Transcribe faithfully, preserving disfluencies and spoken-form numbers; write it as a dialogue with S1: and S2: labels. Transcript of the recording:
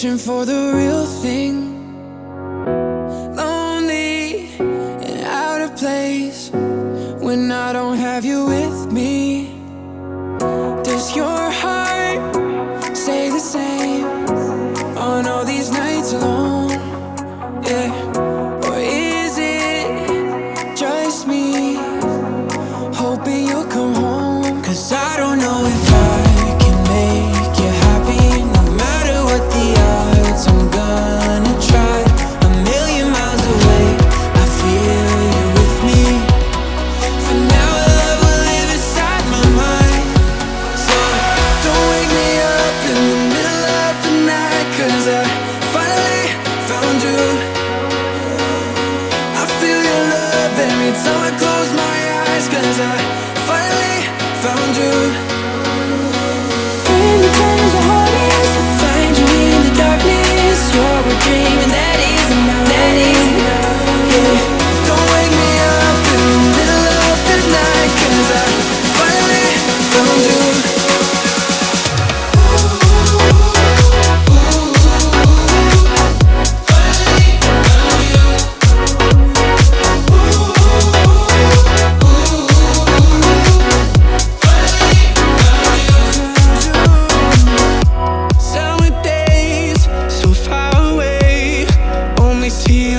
S1: searching for the real thing. Lonely and out of place when I don't have you with me. Does your heart say the same on all these nights alone? Yeah. Or is it just me hoping you'll come home? 'Cause I don't know if I can make you happy. No matter what the odds, I'm gonna try. A million miles away, I feel you with me. For now, our love will live inside my mind. So don't wake me up in the middle of the night, 'cause I finally found you. I feel your love every time I close my eyes, 'cause I finally found you. When the times are hardest, I find you in the darkness. You're a dream and that is enough. That is enough. Yeah. Don't wake me up in the middle of the night, 'cause I finally found you. Summer days so far away, only see